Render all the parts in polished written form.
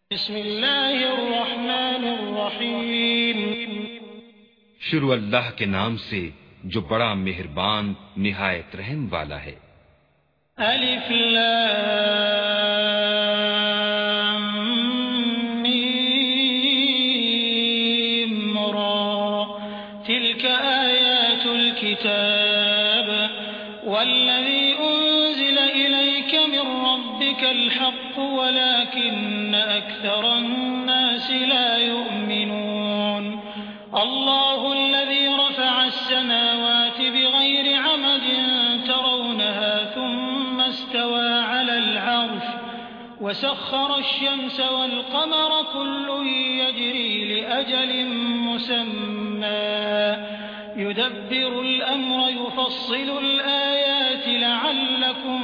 بسم اللہ الرحمن الرحیم شروع اللہ کے نام سے جو بڑا مہربان نہایت رحم والا ہے۔ الف لام میم را تلك آیات الكتاب والذی انزل الیک من ربک الحق ولكن اکثر الناس لا يؤمنون الله الذي رفع السماوات بغير عمد ترونها ثم استوى على العرش وسخر الشمس والقمر كل يجري لأجل مسمى يدبر الأمر يفصل الآيات لعلكم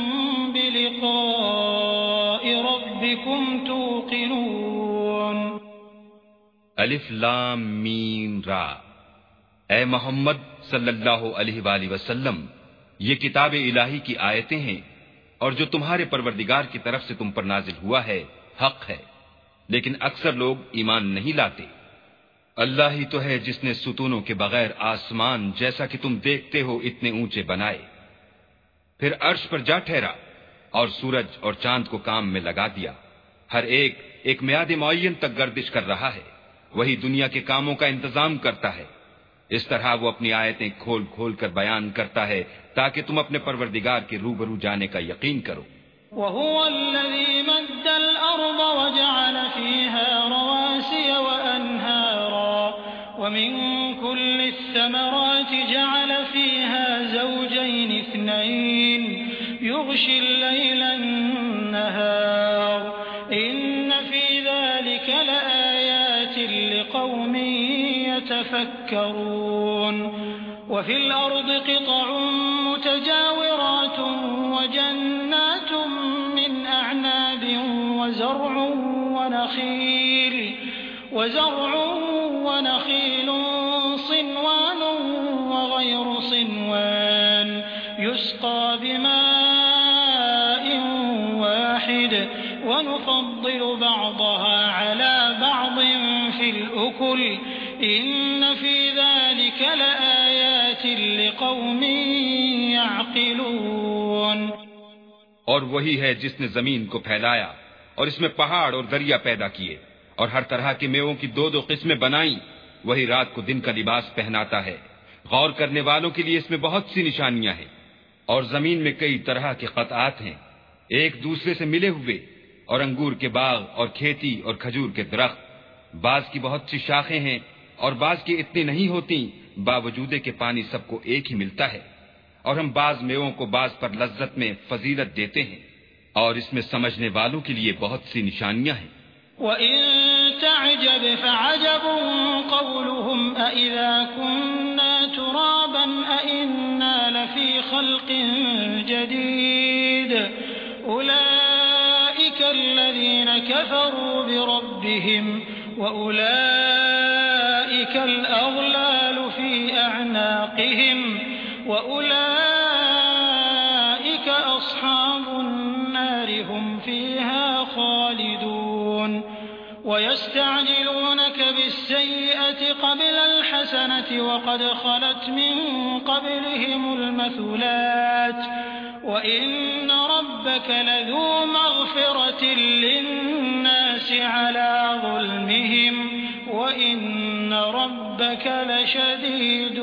بلقاء ربكم توقنون۔ الف لام میم را، اے محمد صلی اللہ علیہ وآلہ وسلم، یہ کتاب الہی کی آیتیں ہیں اور جو تمہارے پروردگار کی طرف سے تم پر نازل ہوا ہے حق ہے، لیکن اکثر لوگ ایمان نہیں لاتے۔ اللہ ہی تو ہے جس نے ستونوں کے بغیر آسمان جیسا کہ تم دیکھتے ہو اتنے اونچے بنائے، پھر عرش پر جا ٹھہرا اور سورج اور چاند کو کام میں لگا دیا، ہر ایک میعاد معین تک گردش کر رہا ہے، وہی دنیا کے کاموں کا انتظام کرتا ہے۔ اس طرح وہ اپنی آیتیں کھول کھول کر بیان کرتا ہے تاکہ تم اپنے پروردگار کے روبرو جانے کا یقین کرو۔ وَهُوَ الَّذِي مَدَّ الْأَرْضَ وَجَعَلَ فِيهَا رَوَاسِيَ وَأَنْهَارًا وَمِن كُلِّ الثَّمَرَاتِ جَعَلَ فِيهَا زَوْجَيْنِ اثْنَيْنِ يُغْشِي اللَّيْلَ النَّهَارَ إِنَّ فِي ذَلِكَ لَآيَاتٍ لِقَوْمٍ يَتَفَكَّرُونَ۔ وَفِي الْأَرْضِ قِطَعٌ مُتَجَاوِرَاتٌ وَجَنَّاتٌ مِّنْ أَعْنَابٍ وَزَرْعٌ وَنَخِيلٌ صِنْوَانٌ وَغَيْرُ صِنْوَانٍ يُسْقَىٰ بِمَاءٍ وَاحِدٍ وَنُفَضِّلُ بَعْضَهَا عَلَىٰ بَعْضٍ فِي الْأُكُلِ إِنَّ فِي ذَلِكَ لَآيَاتٍ لِقَوْمٍ يَعْقِلُونَ۔ اور وہی ہے جس نے زمین کو پھیلایا اور اس میں پہاڑ اور دریا پیدا کیے اور ہر طرح کے میووں کی دو قسمیں بنائیں، وہی رات کو دن کا لباس پہناتا ہے۔ غور کرنے والوں کے لیے اس میں بہت سی نشانیاں ہیں۔ اور زمین میں کئی طرح کے قطعات ہیں ایک دوسرے سے ملے ہوئے، اور انگور کے باغ اور کھیتی اور کھجور کے درخت، بعض کی بہت سی شاخیں ہیں اور بعض کی اتنی نہیں ہوتی، باوجود کہ پانی سب کو ایک ہی ملتا ہے۔ اور ہم بعض میووں کو بعض پر لذت میں فضیلت دیتے ہیں، اور اس میں سمجھنے والوں کے لیے بہت سی نشانیاں ہیں۔ وَإِن تَعْجَبْ فَعَجَبٌ قَوْلُهُمْ أَإِذَا كُنَّا تُرَابًا أَإِنَّا لَفِي خَلْقٍ جَدِيدٍ أُولَئِكَ الَّذِينَ كَفَرُوا بِرَبِّهِمْ وَأُولَئِكَ الْأَغْلَالُ فِي أَعْنَاقِهِمْ وَأُولَئِكَ أَصْحَابُ النَّارِ هُمْ فِيهَا خَالِدُونَ۔ وَيَسْتَعْجِلُونَكَ بِالسَّيِّئَةِ قَبْلَ الْحَسَنَةِ وَقَدْ خَلَتْ مِن قَبْلِهِمُ الْمَثُلَاتُ وَإِنَّ رَبَّكَ لَذُو مَغْفِرَةٍ لِّلنَّاسِ عَلَىٰ ظُلْمِهِمْ وَإِنَّ رَبَّكَ لَشَدِيدُ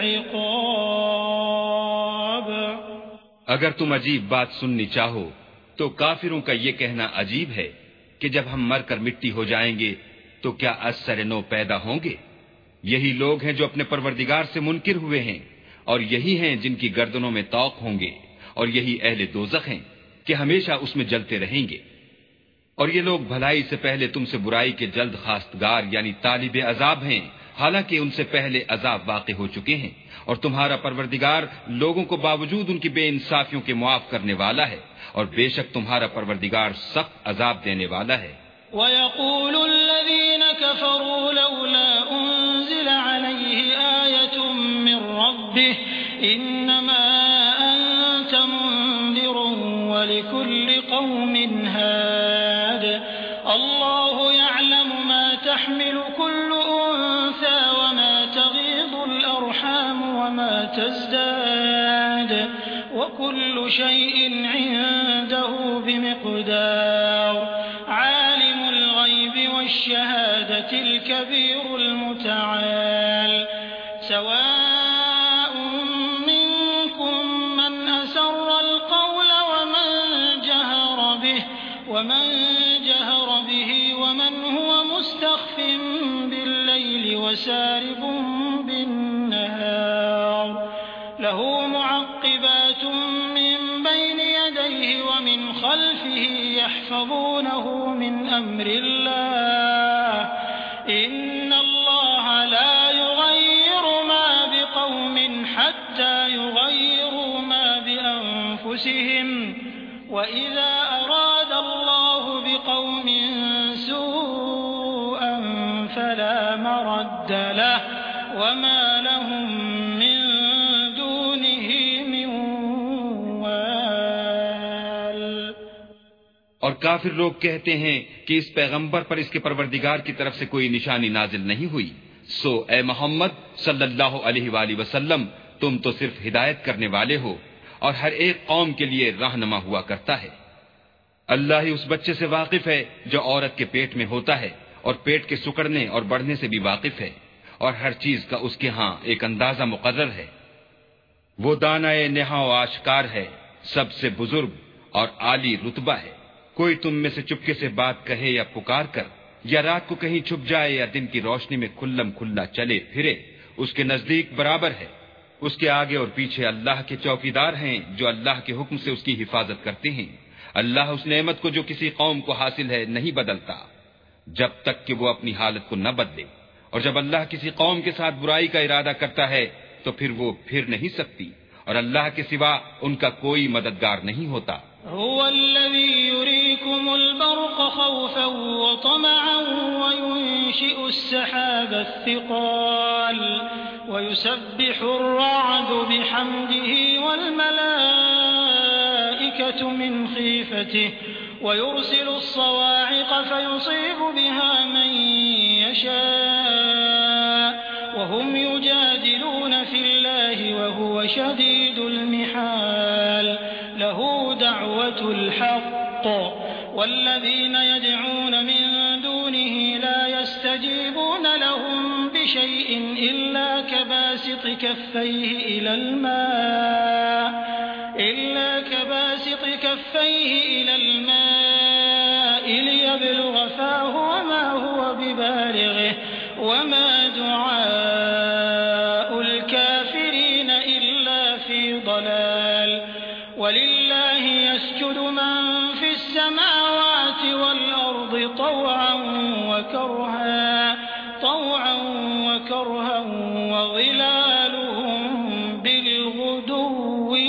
الْعِقَابِ۔ اگر تم عجیب بات سننی چاہو تو کافروں کا یہ کہنا عجیب ہے کہ جب ہم مر کر مٹی ہو جائیں گے تو کیا از سر نو پیدا ہوں گے؟ یہی لوگ ہیں جو اپنے پروردگار سے منکر ہوئے ہیں، اور یہی ہیں جن کی گردنوں میں طوق ہوں گے، اور یہی اہل دوزخ ہیں کہ ہمیشہ اس میں جلتے رہیں گے۔ اور یہ لوگ بھلائی سے پہلے تم سے برائی کے جلد خواستگار یعنی طالب عذاب ہیں، حالانکہ ان سے پہلے عذاب واقع ہو چکے ہیں، اور تمہارا پروردگار لوگوں کو باوجود ان کی بے انصافیوں کے معاف کرنے والا ہے، اور بے شک تمہارا پروردگار سخت عذاب دینے والا ہے۔ وَيَقُولُ الَّذِينَ كَفَرُوا لَوْلَا أُنزِلَ عَلَيْهِ آيَةٌ مِّن رَّبِّهِ إِنَّمَا أَنتَ مُنذِرٌ وَلِكُلِّ قَوْمٍ هَادٍ الله يعلم ما تحمل كل أنثى وما تغيض الأرحام وما تزداد وكل شيء عنده بمقدار عالم الغيب والشهادة الكبير المتعال سواء منكم من أسر القول ومن جهر به ومن هو مستخف بالليل وسارب بالنهار له معقبات من بين يديه ومن خلفه يحفظونه من أمر الله إن الله لا يغير ما بقوم حتى يغيروا ما بأنفسهم وإذا أراد الله بقوم سوءا فلا مرد له وما لهم من دونه من وال. اور کافر لوگ کہتے ہیں کہ اس پیغمبر پر اس کے پروردگار کی طرف سے کوئی نشانی نازل نہیں ہوئی، سو اے محمد صلی اللہ علیہ وآلہ وسلم تم تو صرف ہدایت کرنے والے ہو اور ہر ایک قوم کے لیے رہنما ہوا کرتا ہے۔ اللہ ہی اس بچے سے واقف ہے جو عورت کے پیٹ میں ہوتا ہے اور پیٹ کے سکڑنے اور بڑھنے سے بھی واقف ہے، اور ہر چیز کا اس کے ہاں ایک اندازہ مقرر ہے۔ وہ دانائے نہا و آشکار ہے، سب سے بزرگ اور عالی رتبہ ہے۔ کوئی تم میں سے چپکے سے بات کہے یا پکار کر، یا رات کو کہیں چھپ جائے یا دن کی روشنی میں کھلم کھلا چلے پھرے، اس کے نزدیک برابر ہے۔ اس کے آگے اور پیچھے اللہ کے چوکیدار ہیں جو اللہ کے حکم سے اس کی حفاظت کرتے ہیں۔ اللہ اس نعمت کو جو کسی قوم کو حاصل ہے نہیں بدلتا جب تک کہ وہ اپنی حالت کو نہ بدلے، اور جب اللہ کسی قوم کے ساتھ برائی کا ارادہ کرتا ہے تو پھر وہ پھر نہیں سکتی، اور اللہ کے سوا ان کا کوئی مددگار نہیں ہوتا۔ هو الذي يريكم البرق خوفا وطمعا وينشئ السحاب الثقال ويسبح الرعد بحمده والملائكة من خيفته ويرسل الصواعق فيصيب بها من يشاء وهم يجادلون في الله وهو شديد المحال له دعوة الحق والذين يدعون من دونه لا يستجيبون لهم بشيء إلا كباسط كفيه إلى الماء ليبلغ فاه وما هو ببالغه وما دعاء الكافرين إلا في ضلال ولله يسجد من في السماوات والأرض طوعا وكرها وظلالهم بالغدو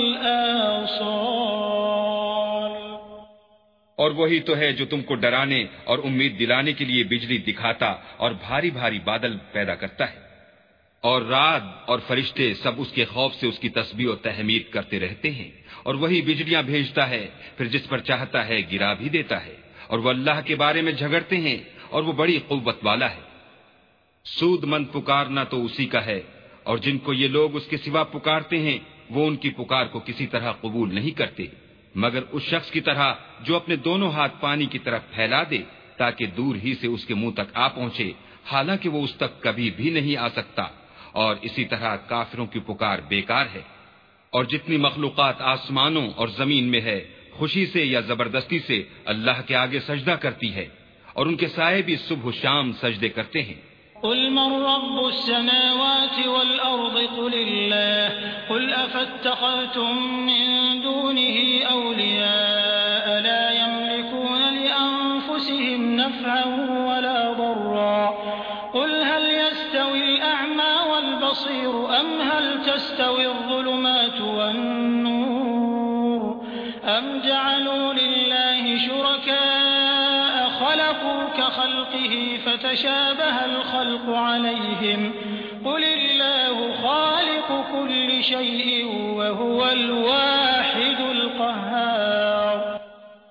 والآصال. اور وہی تو ہے جو تم کو ڈرانے اور امید دلانے کے لیے بجلی دکھاتا اور بھاری بھاری بادل پیدا کرتا ہے، اور رعد اور فرشتے سب اس کے خوف سے اس کی تسبیح و تحمید کرتے رہتے ہیں، اور وہی بجلیاں بھیجتا ہے، پھر جس پر چاہتا ہے گرا بھی دیتا ہے، اور وہ اللہ کے بارے میں جھگڑتے ہیں اور وہ بڑی قوت والا ہے۔ سود مند پکارنا تو اسی کا ہے، اور جن کو یہ لوگ اس کے سوا پکارتے ہیں وہ ان کی پکار کو کسی طرح قبول نہیں کرتے مگر اس شخص کی طرح جو اپنے دونوں ہاتھ پانی کی طرف پھیلا دے تاکہ دور ہی سے اس کے منہ تک آ پہنچے، حالانکہ وہ اس تک کبھی بھی نہیں آ سکتا، اور اسی طرح کافروں کی پکار بیکار ہے۔ اور جتنی مخلوقات آسمانوں اور زمین میں ہے خوشی سے یا زبردستی سے اللہ کے آگے سجدہ کرتی ہے، اور ان کے سائے بھی صبح و شام سجدے کرتے ہیں۔ قل من رب السماوات والأرض قل الله قل أفاتخذتم من دونه أولياء لا يملكون لأنفسهم نفعا ولا ضرا قل هل يستوي الأعمى والبصير أم هل تستوي الظلمات والنور أم جعلوا لله شركاء خلقوا كخلقه فتشابه الخلق عليهم قل الله خالق كل شيء وهو الواحد القهار.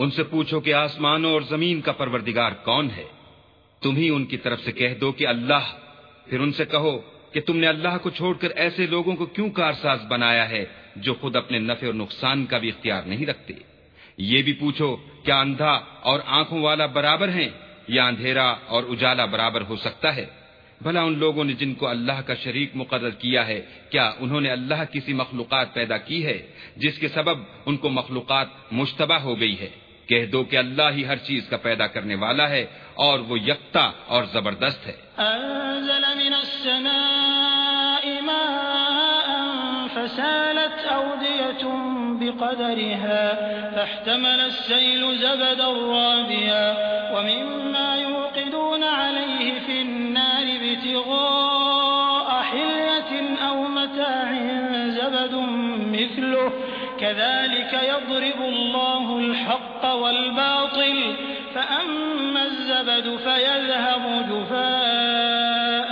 ان سے پوچھو کہ آسمانوں اور زمین کا پروردگار کون ہے؟ تم ہی ان کی طرف سے کہہ دو کہ اللہ۔ پھر ان سے کہو کہ تم نے اللہ کو چھوڑ کر ایسے لوگوں کو کیوں کارساز بنایا ہے جو خود اپنے نفع اور نقصان کا بھی اختیار نہیں رکھتے؟ یہ بھی پوچھو کیا اندھا اور آنکھوں والا برابر ہیں یا اندھیرا اور اجالا برابر ہو سکتا ہے؟ بھلا ان لوگوں نے جن کو اللہ کا شریک مقرر کیا ہے، کیا انہوں نے اللہ کسی مخلوقات پیدا کی ہے جس کے سبب ان کو مخلوقات مشتبہ ہو گئی ہے؟ کہہ دو کہ اللہ ہی ہر چیز کا پیدا کرنے والا ہے اور وہ یکتا اور زبردست ہے۔ انزل من السماء ماء فسالت أودية بقدرها فاحتمل السيل زبدا رابيا ومما يوقدون عليه في النار ابتغاء حلية أو متاع زبد مثله كذلك يضرب الله الحق والباطل فأما الزبد فيذهب جفاء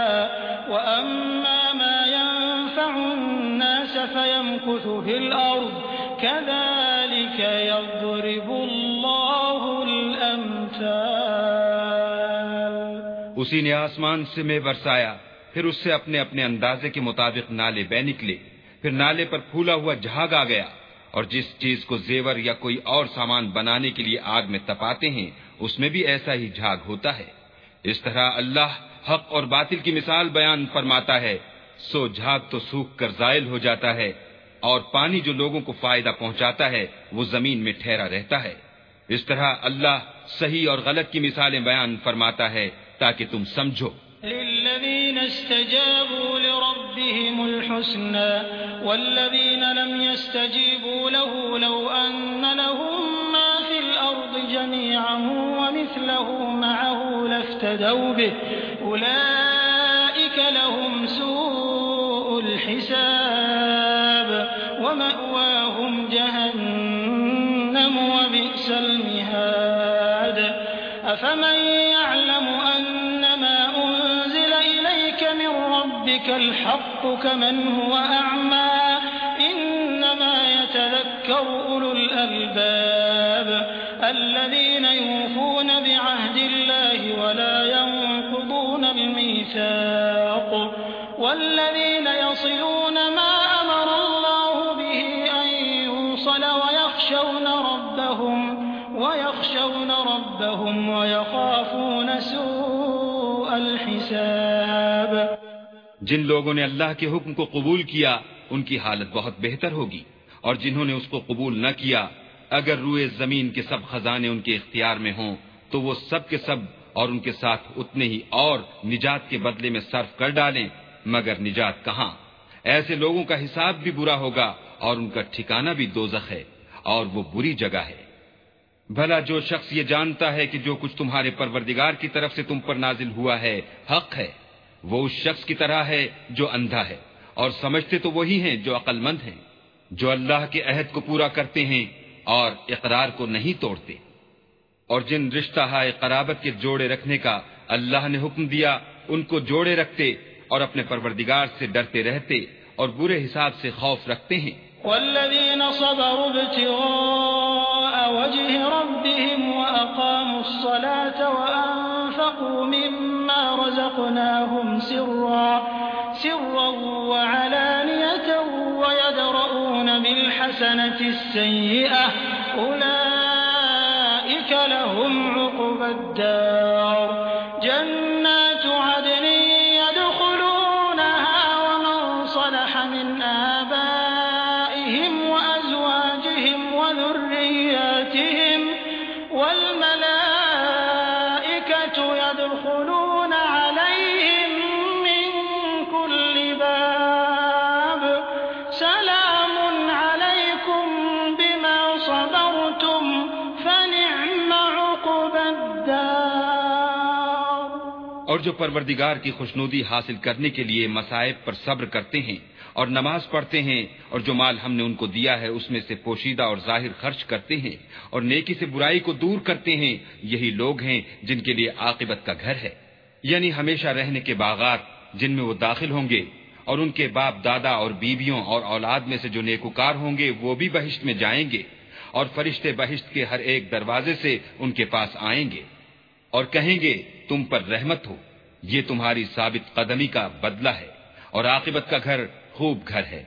وأما ما ينفع الناس فيمكث في الأرض كذلك يضرب الله الأمثال۔ اسی نے آسمان سے مے برسایا، پھر اس سے اپنے اپنے اندازے کے مطابق نالے بہ نکلے، پھر نالے پر پھولا ہوا جھاگ آ گیا، اور جس چیز کو زیور یا کوئی اور سامان بنانے کے لیے آگ میں تپاتے ہیں اس میں بھی ایسا ہی جھاگ ہوتا ہے۔ اس طرح اللہ حق اور باطل کی مثال بیان فرماتا ہے، سو جھاگ تو سوکھ کر زائل ہو جاتا ہے، اور پانی جو لوگوں کو فائدہ پہنچاتا ہے وہ زمین میں ٹھہرا رہتا ہے۔ اس طرح اللہ صحیح اور غلط کی مثالیں بیان فرماتا ہے تاکہ تم سمجھو۔ للذين استجابوا لربهم الحسنى والذين لم يستجيبوا له لو أن لهم ما في الأرض جميعا ومثله معه لافتدوا به أولئك لهم سوء الحساب ومأواهم جهنم وبئس المهاد أفمن يعلم أنما أنزل إليك من ربك الحق كمن هو أعمى إنما يتذكر أولو الألباب الذين يوفون بعهد الله ولا ينقضون الميثاق والذين يصلون ما أمر الله به أن يوصل ويخشون ربهم ويخافون سوء الحساب۔ جن لوگوں نے اللہ کے حکم کو قبول کیا ان کی حالت بہت بہتر ہوگی، اور جنہوں نے اس کو قبول نہ کیا اگر روئے زمین کے سب خزانے ان کے اختیار میں ہوں تو وہ سب کے سب اور ان کے ساتھ اتنے ہی اور نجات کے بدلے میں صرف کر ڈالیں، مگر نجات کہاں؟ ایسے لوگوں کا حساب بھی برا ہوگا اور ان کا ٹھکانہ بھی دوزخ ہے، اور وہ بری جگہ ہے۔ بھلا جو شخص یہ جانتا ہے کہ جو کچھ تمہارے پروردگار کی طرف سے تم پر نازل ہوا ہے حق ہے، وہ اس شخص کی طرح ہے جو اندھا ہے، اور سمجھتے تو وہی ہیں جو عقل مند ہیں، جو اللہ کے عہد کو پورا کرتے ہیں اور اقرار کو نہیں توڑتے۔ اور جن رشتہ ہائے قرابت کے جوڑے رکھنے کا اللہ نے حکم دیا ان کو جوڑے رکھتے اور اپنے پروردگار سے ڈرتے رہتے اور برے حساب سے خوف رکھتے ہیں۔ والذين صبروا ابتغاء وجه ربهم وأقاموا الصلاة وأنفقوا مما رزقناهم سرا وعلانية ويدرؤون بالحسنة السيئة أولئك لهم عقبى الدار جنات عدن يدخلونها ومن صلح من آبائهم وأزواجهم وذرياتهم والملائكة يدخلون عليهم من كل باب سلام عليكم بما صبرتم فنعم عقبى الدار۔ اور جو پروردگار کی خوشنودی حاصل کرنے کے لیے مصائب پر صبر کرتے ہیں اور نماز پڑھتے ہیں اور جو مال ہم نے ان کو دیا ہے اس میں سے پوشیدہ اور ظاہر خرچ کرتے ہیں اور نیکی سے برائی کو دور کرتے ہیں، یہی لوگ ہیں جن کے لیے عاقبت کا گھر ہے، یعنی ہمیشہ رہنے کے باغات جن میں وہ داخل ہوں گے، اور ان کے باپ دادا اور بیویوں اور اولاد میں سے جو نیکوکار ہوں گے وہ بھی بہشت میں جائیں گے، اور فرشتے بہشت کے ہر ایک دروازے سے ان کے پاس آئیں گے اور کہیں گے تم پر رحمت ہو، یہ تمہاری ثابت قدمی کا بدلہ ہے اور عاقبت کا گھر خوب گھر ہے۔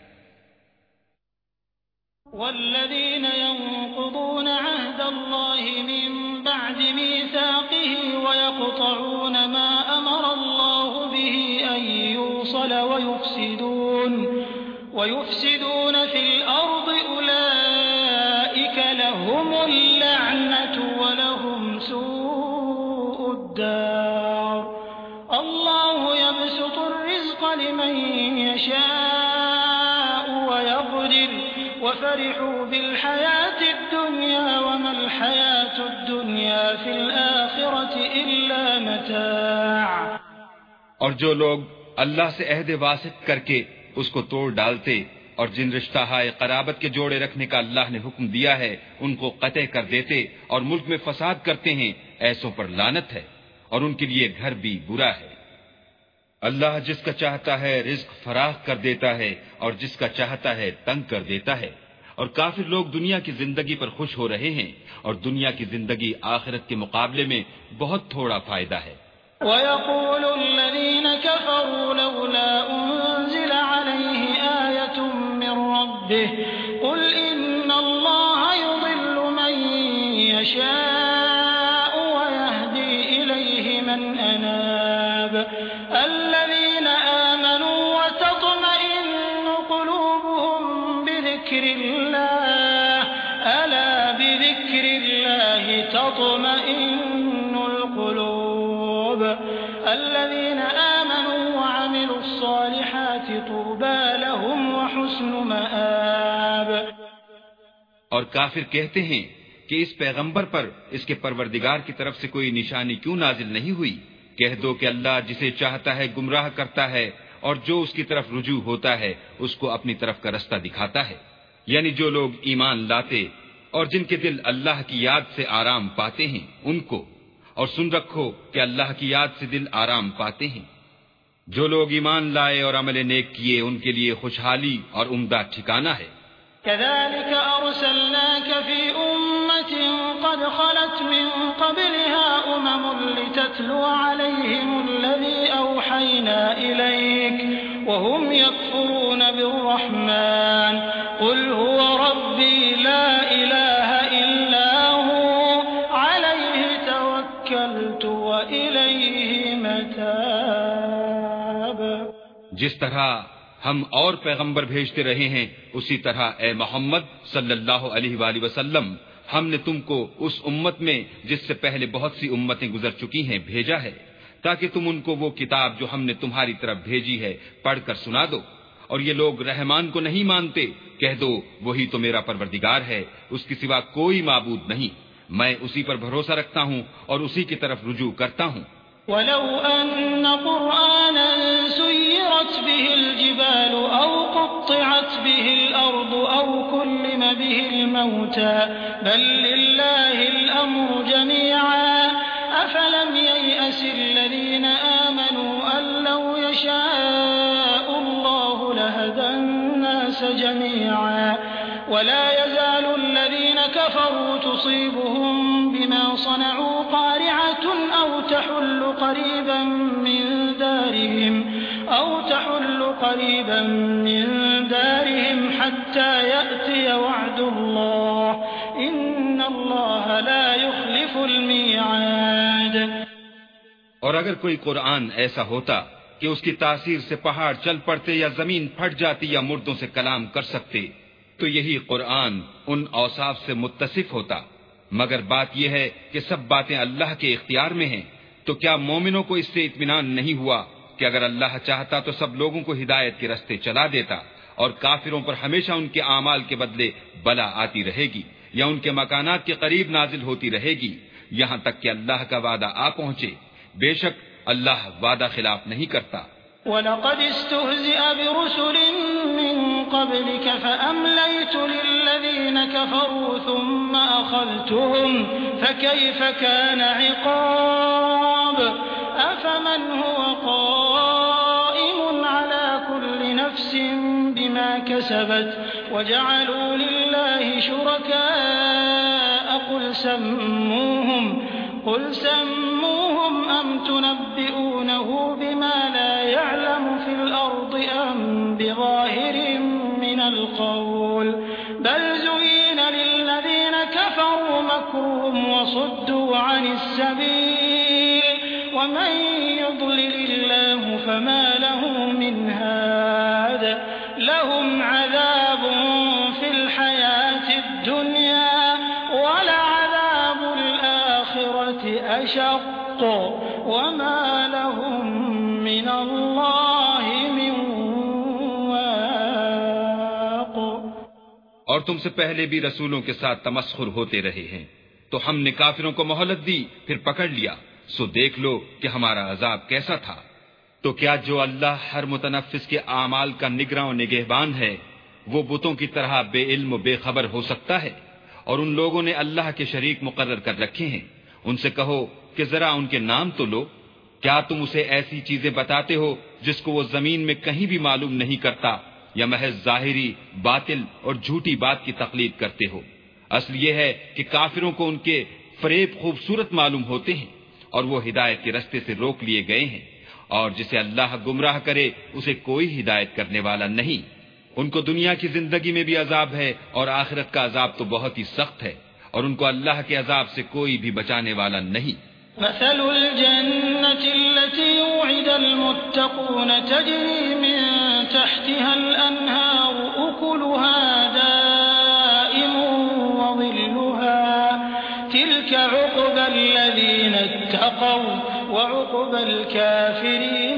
والذين ينقضون عهد الله من بعد ميثاقه ويقطعون ما أمر الله به أن يوصل ويفسدون في الأرض أولئك لهم اللعنة ولهم سوء الدار الله يبسط الرزق لمن يشاء ويقدر وفرحوا بالحياة الدنيا وما الحياة الدنيا في الآخرة إلا متاع۔ اور جو لوگ اللہ سے عہد واسق کر کے اس کو توڑ ڈالتے اور جن رشتہ ہائے قرابت کے جوڑے رکھنے کا اللہ نے حکم دیا ہے ان کو قطع کر دیتے اور ملک میں فساد کرتے ہیں، ایسوں پر لعنت ہے اور ان کے لیے گھر بھی برا ہے۔ اللہ جس کا چاہتا ہے رزق فراخ کر دیتا ہے اور جس کا چاہتا ہے تنگ کر دیتا ہے، اور کافر لوگ دنیا کی زندگی پر خوش ہو رہے ہیں اور دنیا کی زندگی آخرت کے مقابلے میں بہت تھوڑا فائدہ ہے۔ وَيَقُولُ الَّذِينَ كَفَرُوا لَوْلَا أُنزِلَ عَلَيْهِ آيَةٌ مِّن رَّبِّهِ قُلْ إِنَّ اللَّهَ يُضِلُّ مَن يَشَاءُ وَيَهْدِي إِلَيْهِ مَنْ أَنَابَ الَّذِينَ آمَنُوا وَتَطْمَئِنُّ قُلُوبُهُم بِذِكْرِ اللَّهِ أَلَا بِذِكْرِ اللَّهِ تَطْمَئِنُّ الْقُلُوبُ الذين آمنوا وعملوا الصالحات طوبى لهم وحسن مآب۔ اور کافر کہتے ہیں کہ اس پیغمبر پر اس کے پروردگار کی طرف سے کوئی نشانی کیوں نازل نہیں ہوئی؟ کہہ دو کہ اللہ جسے چاہتا ہے گمراہ کرتا ہے اور جو اس کی طرف رجوع ہوتا ہے اس کو اپنی طرف کا رستہ دکھاتا ہے، یعنی جو لوگ ایمان لاتے اور جن کے دل اللہ کی یاد سے آرام پاتے ہیں ان کو، اور سن رکھو کہ اللہ کی یاد سے دل آرام پاتے ہیں۔ جو لوگ ایمان لائے اور عمل نیک کیے ان کے لیے خوشحالی اور عمدہ ٹھکانہ ہے۔ كذلك أرسلناك في أمة قد خلت من قبلها لتتلو عليهم الذي أوحينا إليك وهم يكفرون بالرحمن قل هو ربي لا إله إلا هو عليه توكلت وإليه متاب۔ جس طرح ہم اور پیغمبر بھیجتے رہے ہیں اسی طرح اے محمد صلی اللہ علیہ وآلہ وسلم ہم نے تم کو اس امت میں جس سے پہلے بہت سی امتیں گزر چکی ہیں بھیجا ہے تاکہ تم ان کو وہ کتاب جو ہم نے تمہاری طرف بھیجی ہے پڑھ کر سنا دو، اور یہ لوگ رحمان کو نہیں مانتے، کہہ دو وہی تو میرا پروردگار ہے، اس کے سوا کوئی معبود نہیں، میں اسی پر بھروسہ رکھتا ہوں اور اسی کی طرف رجوع کرتا ہوں۔ وَلَوْ أَنَّ قُرْآنًا سُيِّرَتْ بِهِ الْجِبَالُ أَوْ قُطِّعَتْ بِهِ الْأَرْضُ أَوْ كُلِّمَ بِهِ الْمَوْتَى بَل لِّلَّهِ الْأَمْرُ جَمِيعًا أَفَلَمْ يَيْأَسِ الَّذِينَ آمَنُوا أَن لَّوْ يَشَاءُ اللَّهُ لَهَدَى النَّاسَ جَمِيعًا وَلَا يَزَالُ الَّذِينَ كَفَرُوا تُصِيبُهُم بِمَا صَنَعُوا قَارِعَةٌ أَوْ تَحُلُّ قريبا من دارهم حتى يأتي وعد الله إن الله لا يخلف الميعاد۔ اور اگر کوئی قرآن ایسا ہوتا کہ اس کی تاثیر سے پہاڑ چل پڑتے یا زمین پھٹ جاتی یا مردوں سے کلام کر سکتے تو یہی قرآن ان اوصاف سے متصف ہوتا، مگر بات یہ ہے کہ سب باتیں اللہ کے اختیار میں ہیں، تو کیا مومنوں کو اس سے اطمینان نہیں ہوا کہ اگر اللہ چاہتا تو سب لوگوں کو ہدایت کے راستے چلا دیتا، اور کافروں پر ہمیشہ ان کے اعمال کے بدلے بلا آتی رہے گی یا ان کے مکانات کے قریب نازل ہوتی رہے گی یہاں تک کہ اللہ کا وعدہ آ پہنچے، بے شک اللہ وعدہ خلاف نہیں کرتا۔ وَلَقَدِ اسْتُهْزِئَ بِرُسُلٍ مِّن قَبْلِكَ فَأَمْلَيْتُ لِلَّذِينَ كَفَرُوا ثُمَّ أَخَذْتُهُمْ فَكَيْفَ كَانَ عِقَابِ أَفَمَنْ هُوَ قَائِمٌ عَلَى كُلِّ نَفْسٍ بِمَا كَسَبَتْ كسبت وجعلوا لله شركاء قل سموهم أم تنبئونه بما لا يعلم في الأرض أم بظاهر من القول بل زين للذين كفروا مكرهم وصدوا عن السبيل ومن يضلل الله فما له من هاد لهم عذاب في الحياة الدنيا ولعذاب الآخرة أشق وما لهم من الله من واق. اور تم سے پہلے بھی رسولوں کے ساتھ تمسخر ہوتے رہے ہیں تو ہم نے کافروں کو مہلت دی پھر پکڑ لیا، سو دیکھ لو کہ ہمارا عذاب کیسا تھا. تو کیا جو اللہ ہر متنفس کے اعمال کا نگراں و نگہبان ہے وہ بتوں کی طرح بے علم و بے خبر ہو سکتا ہے؟ اور ان لوگوں نے اللہ کے شریک مقرر کر رکھے ہیں، ان سے کہو کہ ذرا ان کے نام تو لو. کیا تم اسے ایسی چیزیں بتاتے ہو جس کو وہ زمین میں کہیں بھی معلوم نہیں کرتا، یا محض ظاہری باطل اور جھوٹی بات کی تقلید کرتے ہو؟ اصل یہ ہے کہ کافروں کو ان کے فریب خوبصورت معلوم ہوتے ہیں اور وہ ہدایت کے رستے سے روک لیے گئے ہیں، اور جسے اللہ گمراہ کرے اسے کوئی ہدایت کرنے والا نہیں. ان کو دنیا کی زندگی میں بھی عذاب ہے اور آخرت کا عذاب تو بہت ہی سخت ہے، اور ان کو اللہ کے عذاب سے کوئی بھی بچانے والا نہیں. مثل الجنة التي وعد المتقون تجري من تحتها الأنهار أكلها دائم وظلها تلك عقبى الذين اتقوا وعقبى الكافرين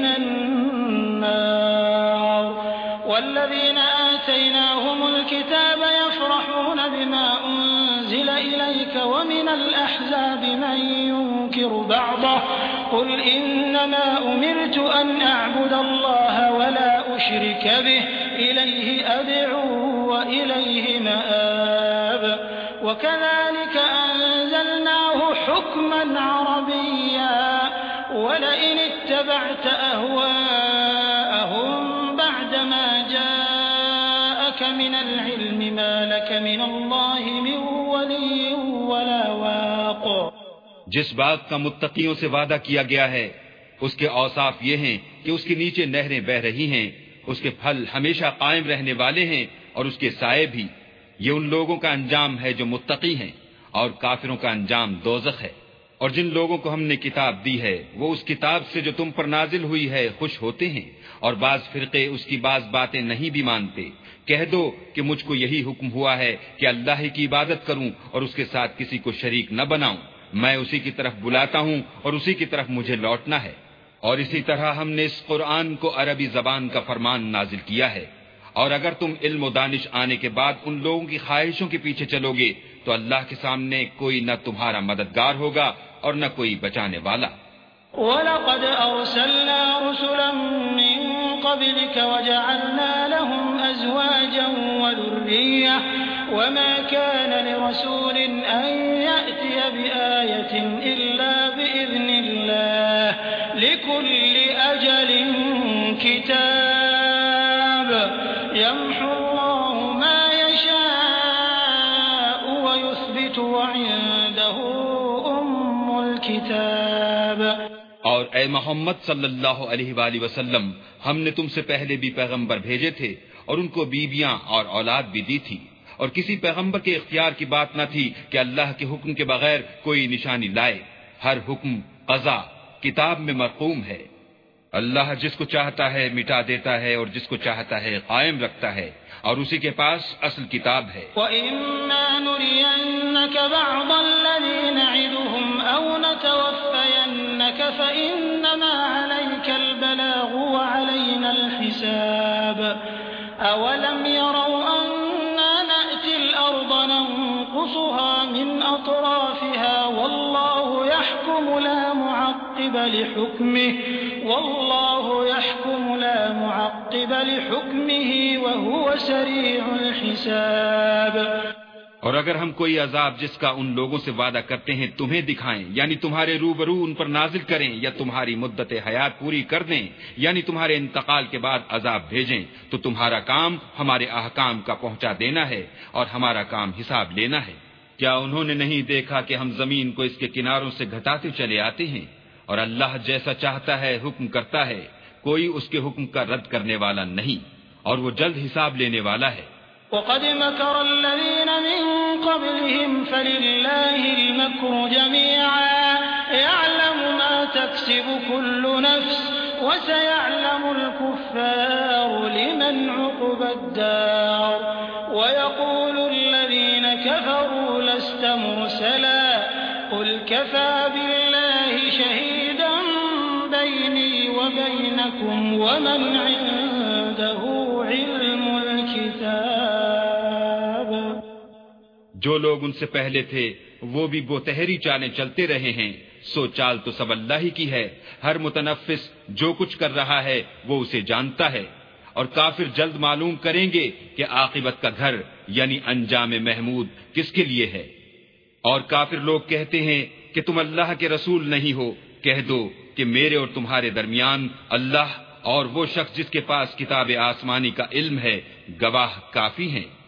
النار. والذين آتيناهم الكتاب يفرحون بما أنزل إليك ومن الأحزاب من ينكر بعضه قل إنما أمرت أن أعبد الله ولا أشرك به إليه أدعو وإليه مآب. وكذلك أنزلناه حكما عربيا ولئن اتبعت أهواءهم بعدما جاءك من العلم ما لك من الله من ولي ولا واق. جس باغ کا متقیوں سے وعدہ کیا گیا ہے اس کے اوصاف یہ ہیں کہ اس کے نیچے نہریں بہ رہی ہیں، اس کے پھل ہمیشہ قائم رہنے والے ہیں اور اس کے سائے بھی. یہ ان لوگوں کا انجام ہے جو متقی ہیں، اور کافروں کا انجام دوزخ ہے. اور جن لوگوں کو ہم نے کتاب دی ہے وہ اس کتاب سے جو تم پر نازل ہوئی ہے خوش ہوتے ہیں، اور بعض فرقے اس کی بعض باتیں نہیں بھی مانتے. کہہ دو کہ مجھ کو یہی حکم ہوا ہے کہ اللہ ہی کی عبادت کروں اور اس کے ساتھ کسی کو شریک نہ بناؤں. میں اسی کی طرف بلاتا ہوں اور اسی کی طرف مجھے لوٹنا ہے. اور اسی طرح ہم نے اس قرآن کو عربی زبان کا فرمان نازل کیا ہے. اور اگر تم علم و دانش آنے کے بعد ان لوگوں کی خواہشوں کے پیچھے چلو گے تو اللہ کے سامنے کوئی نہ تمہارا مددگار ہوگا اور نہ کوئی بچانے والا. وَلَقَدْ أَرْسَلْنَا رُسُلًا مِّن قَبْلِكَ وَجَعَلْنَا لَهُمْ أَزْوَاجًا وَذُرِّيَّةً وَمَا كَانَ لِرَسُولٍ أَن يَأْتِيَ بِآيَةٍ إِلَّا بِإِذْنِ اللَّهِ لِكُلِّ أَجَلٍ كِتَابٌ يَمْحُو اللَّهُ مَا يَشَاءُ وَيُثْبِتُ وَعِندَهُ أُمُّ الْكِتَابِ. اور اے محمد صلی اللہ علیہ وآلہ وسلم، ہم نے تم سے پہلے بھی پیغمبر بھیجے تھے اور ان کو بیویاں اور اولاد بھی دی تھی، اور کسی پیغمبر کے اختیار کی بات نہ تھی کہ اللہ کے حکم کے بغیر کوئی نشانی لائے. ہر حکم قضا کتاب میں مرقوم ہے. اللہ جس کو چاہتا ہے مٹا دیتا ہے اور جس کو چاہتا ہے قائم رکھتا ہے، اور اسی کے پاس اصل کتاب ہے. وَإِمَّا نُرِيَنَّكَ بَعْضَ الَّذِي نَعِدُهُمْ أَوْ نَتَوَفَّيَنَّكَ فَإِنَّمَا عَلَيْكَ الْبَلَاغُ وَعَلَيْنَا الْحِسَابُ. أَوَلَمْ يَرَوْا أَنَّا نَأْتِي الْأَرْضَ نَنقُصُهَا مِنْ أَطْرَافِهَا وَاللَّهُ يَحْكُمُ لَا مُعَقِّبَ لِحُكْمِهِ وَهُوَ سَرِيعُ الْحِسَابِ. اور اگر ہم کوئی عذاب جس کا ان لوگوں سے وعدہ کرتے ہیں تمہیں دکھائیں، یعنی تمہارے روبرو ان پر نازل کریں، یا تمہاری مدت حیات پوری کر دیں، یعنی تمہارے انتقال کے بعد عذاب بھیجیں، تو تمہارا کام ہمارے احکام کا پہنچا دینا ہے اور ہمارا کام حساب لینا ہے۔ کیا انہوں نے نہیں دیکھا کہ ہم زمین کو اس کے کناروں سے گھٹاتے چلے آتے ہیں، اور اللہ جیسا چاہتا ہے حکم کرتا ہے، کوئی اس کے حکم کا رد کرنے والا نہیں، اور وہ جلد حساب لینے والا ہے۔ وقد مكر الذين من قبلهم فلله المكر جميعا يعلم ما تكسب كل نفس وسيعلم الكفار لمن عقبى الدار ويقول الذين كفروا لست مرسلا قل كفى بالله شهيدا بيني وبينكم ومن عنده علم الكتاب۔ جو لوگ ان سے پہلے تھے وہ بھی بہتری چالیں چلتے رہے ہیں، سو چال تو سب اللہ ہی کی ہے، ہر متنفس جو کچھ کر رہا ہے وہ اسے جانتا ہے، اور کافر جلد معلوم کریں گے کہ عاقبت کا گھر یعنی انجام محمود کس کے لیے ہے۔ اور کافر لوگ کہتے ہیں کہ تم اللہ کے رسول نہیں ہو، کہہ دو کہ میرے اور تمہارے درمیان اللہ اور وہ شخص جس کے پاس کتاب آسمانی کا علم ہے گواہ کافی ہیں۔